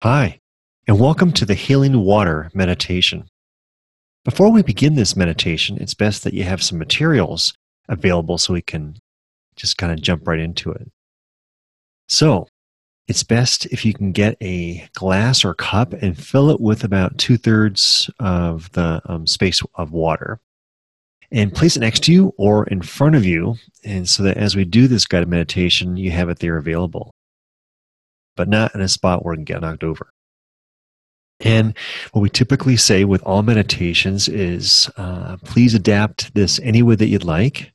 Hi, and welcome to the Healing Water Meditation. Before we begin this meditation, it's best that you have some materials available so we can just kind of jump right into it. So, it's best if you can get a glass or cup and fill it with about two-thirds of the space of water. And place it next to you or in front of you, and so that as we do this guided meditation, you have it there available, but not in a spot where it can get knocked over. And what we typically say with all meditations is please adapt this any way that you'd like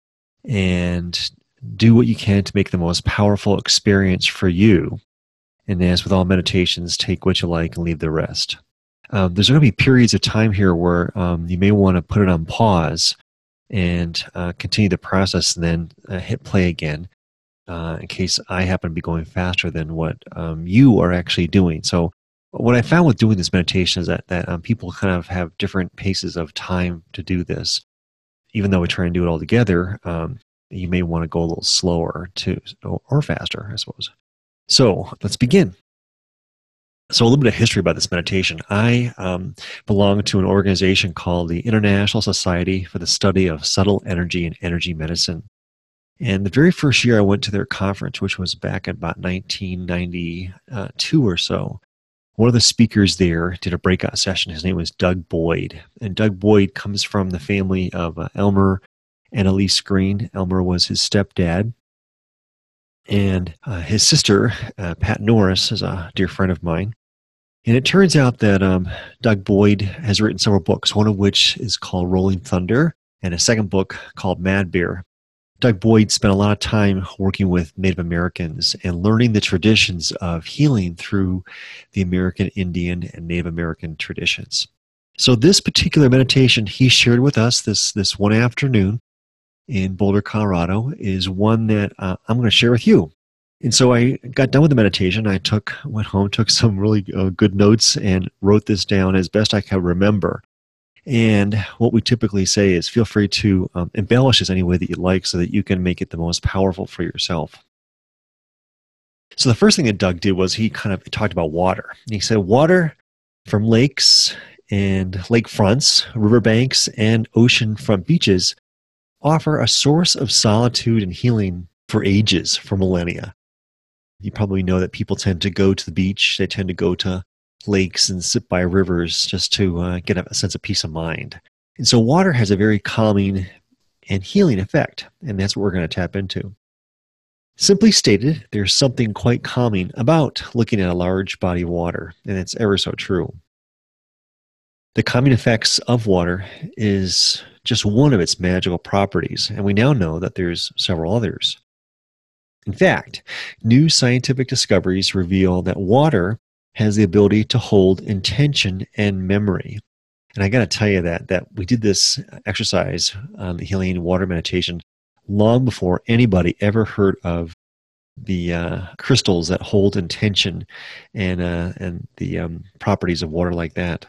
and do what you can to make the most powerful experience for you. And as with all meditations, take what you like and leave the rest. There's going to be periods of time here where you may want to put it on pause and continue the process and then hit play again in case I happen to be going faster than what you are actually doing. So what I found with doing this meditation is that people kind of have different paces of time to do this. Even though we try and do it all together, you may want to go a little slower too, or faster, I suppose. So let's begin. So a little bit of history about this meditation. I belong to an organization called the International Society for the Study of Subtle Energy and Energy Medicine. And the very first year I went to their conference, which was back in about 1992 or so, one of the speakers there did a breakout session. His name was Doug Boyd. And Doug Boyd comes from the family of Elmer and Elise Green. Elmer was his stepdad. And his sister, Pat Norris, is a dear friend of mine. And it turns out that Doug Boyd has written several books, one of which is called Rolling Thunder, and a second book called Mad Bear. Doug Boyd spent a lot of time working with Native Americans and learning the traditions of healing through the American Indian and Native American traditions. So this particular meditation he shared with us this one afternoon in Boulder, Colorado, is one that I'm going to share with you. And so I got done with the meditation. Went home, took some really good notes, and wrote this down as best I could remember. And what we typically say is feel free to embellish this any way that you like so that you can make it the most powerful for yourself. So the first thing that Doug did was he kind of talked about water. And he said water from lakes and lakefronts, riverbanks, and oceanfront beaches offer a source of solitude and healing for ages, for millennia. You probably know that people tend to go to the beach. They tend to go to lakes and sit by rivers just to get a sense of peace of mind. And so water has a very calming and healing effect, and that's what we're going to tap into. Simply stated, there's something quite calming about looking at a large body of water, and it's ever so true. The calming effects of water is just one of its magical properties, and we now know that there's several others. In fact, new scientific discoveries reveal that water has the ability to hold intention and memory. And I got to tell you that we did this exercise on the healing water meditation long before anybody ever heard of the crystals that hold intention and the properties of water like that.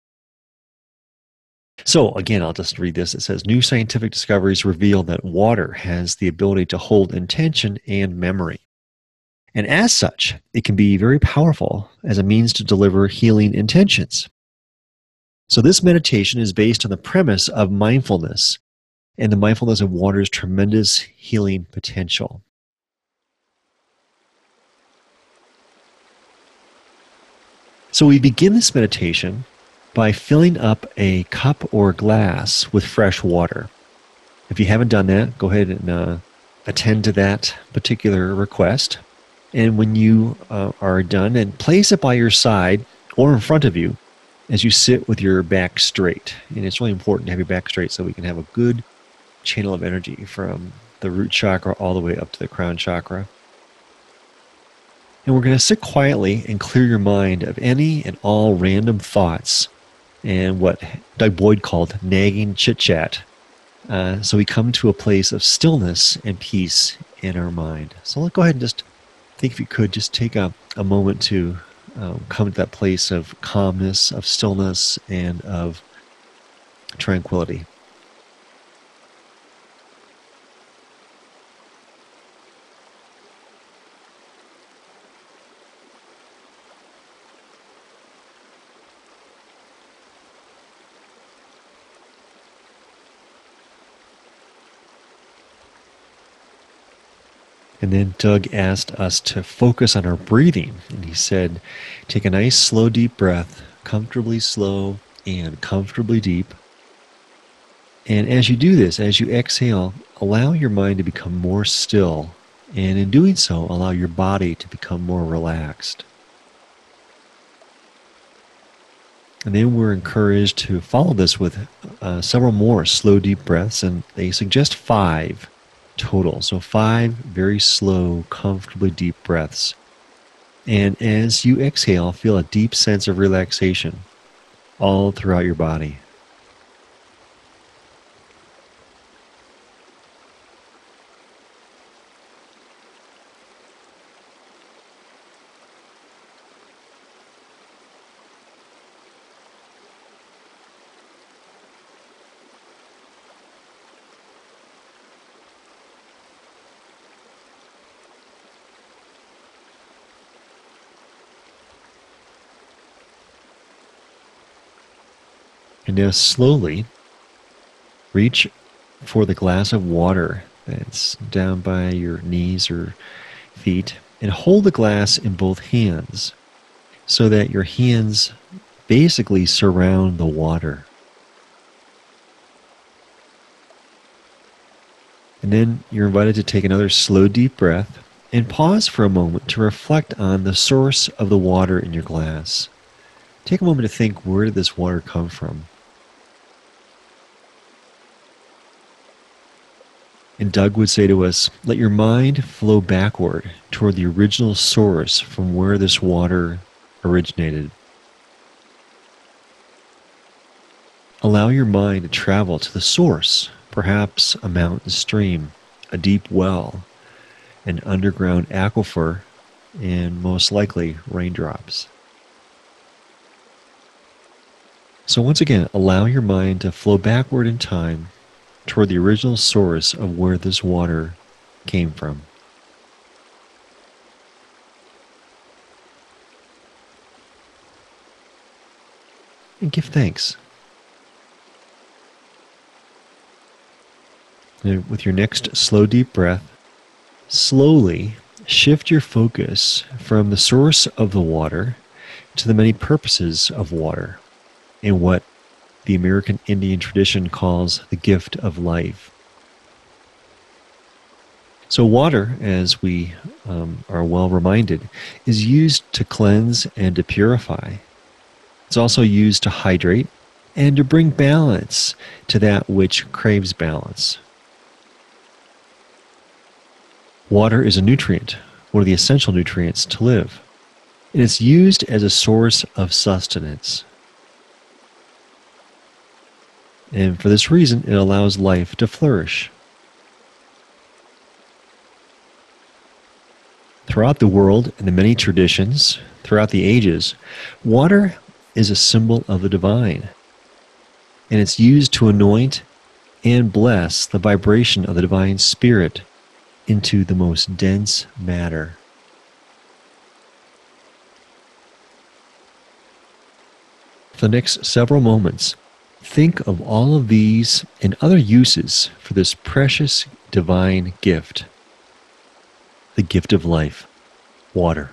So again, I'll just read this. It says, new scientific discoveries reveal that water has the ability to hold intention and memory. And as such, it can be very powerful as a means to deliver healing intentions. So this meditation is based on the premise of mindfulness and the mindfulness of water's tremendous healing potential. So we begin this meditation by filling up a cup or glass with fresh water. If you haven't done that, go ahead and attend to that particular request. And when you are done, and place it by your side or in front of you as you sit with your back straight. And it's really important to have your back straight so we can have a good channel of energy from the root chakra all the way up to the crown chakra. And we're going to sit quietly and clear your mind of any and all random thoughts and what Doug Boyd called nagging chit-chat. So we come to a place of stillness and peace in our mind. So let's go ahead and just think, if you could, just take a moment to come to that place of calmness, of stillness, and of tranquility. And then Doug asked us to focus on our breathing. And he said, take a nice, slow, deep breath, comfortably slow and comfortably deep. And as you do this, as you exhale, allow your mind to become more still. And in doing so, allow your body to become more relaxed. And then we're encouraged to follow this with several more slow, deep breaths. And they suggest 5 total. So 5 very slow, comfortably deep breaths. And as you exhale, feel a deep sense of relaxation all throughout your body. And now slowly reach for the glass of water that's down by your knees or feet and hold the glass in both hands so that your hands basically surround the water. And then you're invited to take another slow, deep breath and pause for a moment to reflect on the source of the water in your glass. Take a moment to think, where did this water come from? And Doug would say to us, let your mind flow backward toward the original source from where this water originated. Allow your mind to travel to the source, perhaps a mountain stream, a deep well, an underground aquifer, and most likely raindrops. So once again, allow your mind to flow backward in time toward the original source of where this water came from. And give thanks. And with your next slow, deep breath, slowly shift your focus from the source of the water to the many purposes of water and what the American Indian tradition calls the gift of life. So water, as we are well reminded, is used to cleanse and to purify. It's also used to hydrate and to bring balance to that which craves balance. Water is a nutrient, one of the essential nutrients to live. And it's used as a source of sustenance. And for this reason, it allows life to flourish. Throughout the world and the many traditions, throughout the ages, water is a symbol of the divine. And it's used to anoint and bless the vibration of the divine spirit into the most dense matter. For the next several moments, think of all of these and other uses for this precious divine gift, the gift of life, water.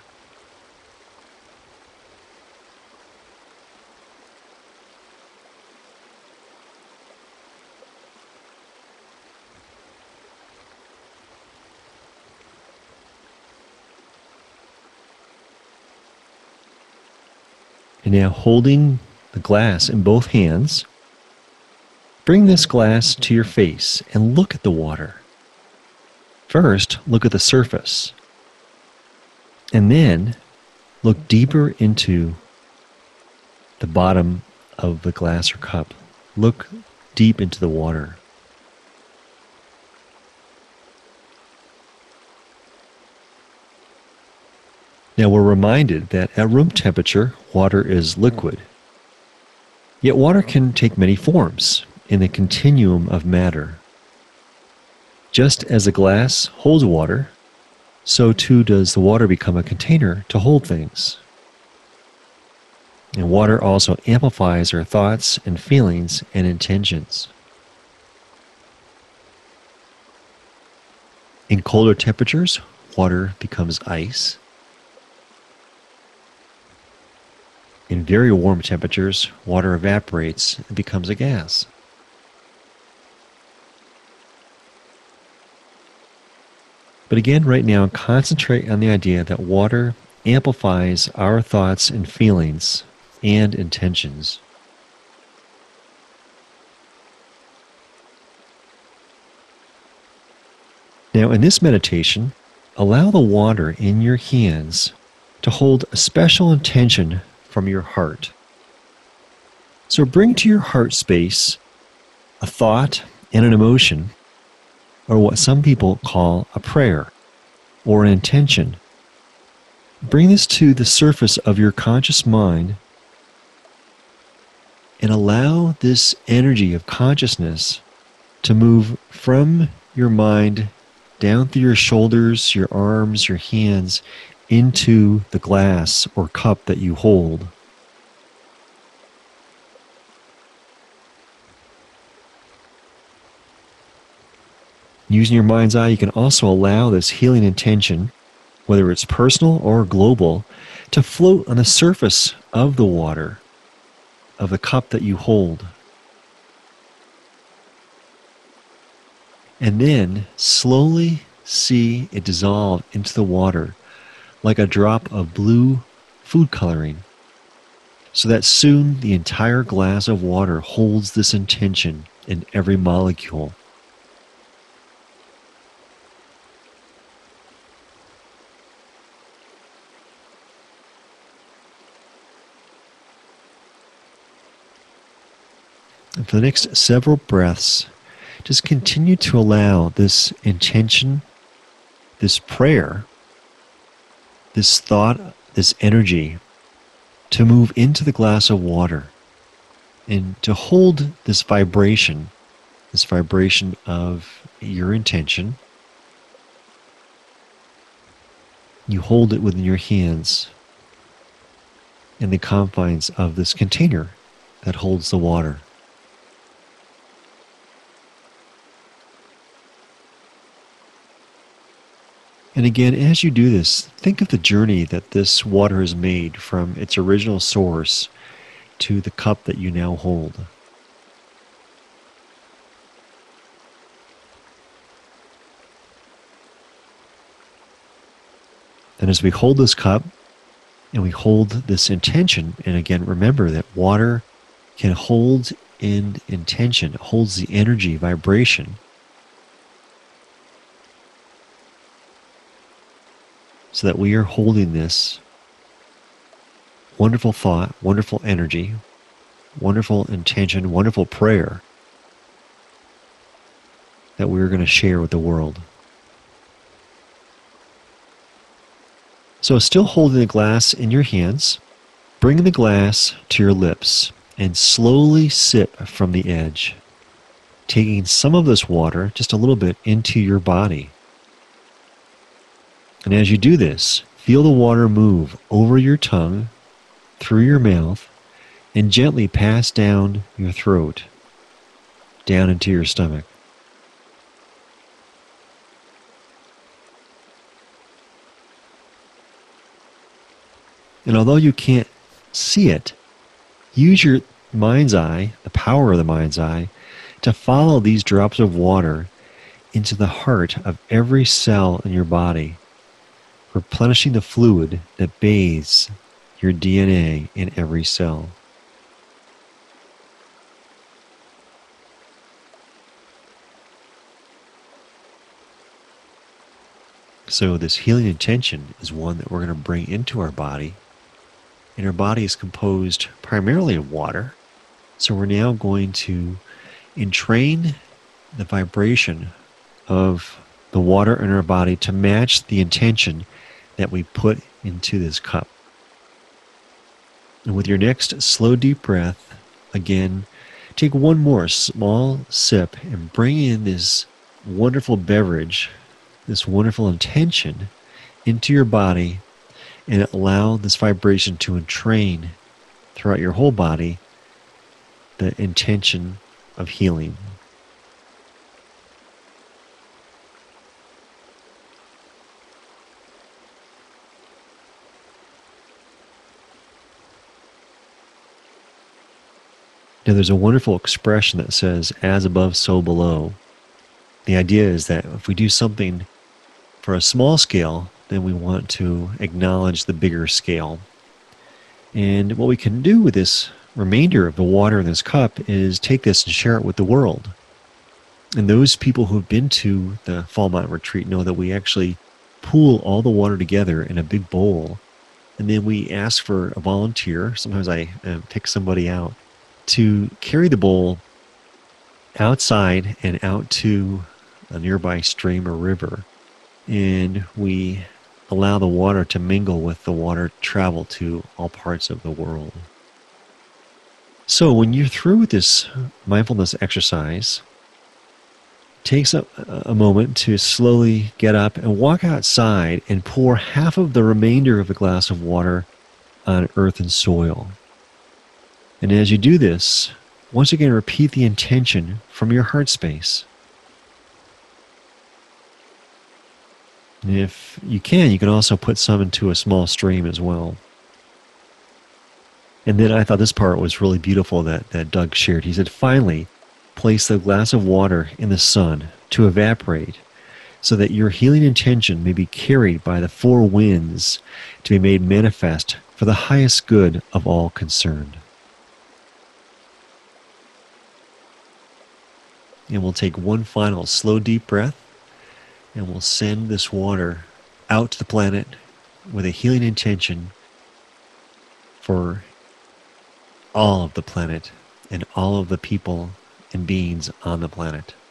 And now holding the glass in both hands, bring this glass to your face and look at the water. First, look at the surface. And then look deeper into the bottom of the glass or cup. Look deep into the water. Now we're reminded that at room temperature, water is liquid. Yet water can take many forms in the continuum of matter. Just as a glass holds water, so too does the water become a container to hold things. And water also amplifies our thoughts and feelings and intentions. In colder temperatures, water becomes ice. In very warm temperatures, water evaporates and becomes a gas. But again, right now, concentrate on the idea that water amplifies our thoughts and feelings and intentions. Now, in this meditation, allow the water in your hands to hold a special intention from your heart. So bring to your heart space a thought and an emotion, or what some people call a prayer or an intention. Bring this to the surface of your conscious mind and allow this energy of consciousness to move from your mind down through your shoulders, your arms, your hands, into the glass or cup that you hold. Using your mind's eye, you can also allow this healing intention, whether it's personal or global, to float on the surface of the water, of the cup that you hold. And then slowly see it dissolve into the water like a drop of blue food coloring, so that soon the entire glass of water holds this intention in every molecule. And for the next several breaths, just continue to allow this intention, this prayer, this thought, this energy to move into the glass of water and to hold this vibration of your intention. You hold it within your hands in the confines of this container that holds the water. And again, as you do this, think of the journey that this water has made from its original source to the cup that you now hold. And as we hold this cup and we hold this intention, and again, remember that water can hold in intention, it holds the energy, vibration. So that we are holding this wonderful thought, wonderful energy, wonderful intention, wonderful prayer that we're going to share with the world. So still holding the glass in your hands, bring the glass to your lips and slowly sip from the edge, taking some of this water, just a little bit, into your body. And as you do this, feel the water move over your tongue, through your mouth, and gently pass down your throat, down into your stomach. And although you can't see it, use your mind's eye, the power of the mind's eye, to follow these drops of water into the heart of every cell in your body, replenishing the fluid that bathes your DNA in every cell. So this healing intention is one that we're going to bring into our body. And our body is composed primarily of water. So we're now going to entrain the vibration of the water in our body to match the intention that we put into this cup. And with your next slow, deep breath, again, take one more small sip and bring in this wonderful beverage, this wonderful intention into your body, and allow this vibration to entrain throughout your whole body the intention of healing. Now, there's a wonderful expression that says, as above, so below. The idea is that if we do something for a small scale, then we want to acknowledge the bigger scale. And what we can do with this remainder of the water in this cup is take this and share it with the world. And those people who've been to the Fall Mountain Retreat know that we actually pool all the water together in a big bowl. And then we ask for a volunteer. Sometimes I pick somebody out to carry the bowl outside and out to a nearby stream or river. And we allow the water to mingle with the water travel to all parts of the world. So when you're through with this mindfulness exercise, takes a moment to slowly get up and walk outside and pour half of the remainder of the glass of water on earth and soil. And as you do this, once again, repeat the intention from your heart space. And if you can also put some into a small stream as well. And then I thought this part was really beautiful that Doug shared. He said, finally, place the glass of water in the sun to evaporate so that your healing intention may be carried by the four winds to be made manifest for the highest good of all concerned. And we'll take one final slow, deep breath, and we'll send this water out to the planet with a healing intention for all of the planet and all of the people and beings on the planet.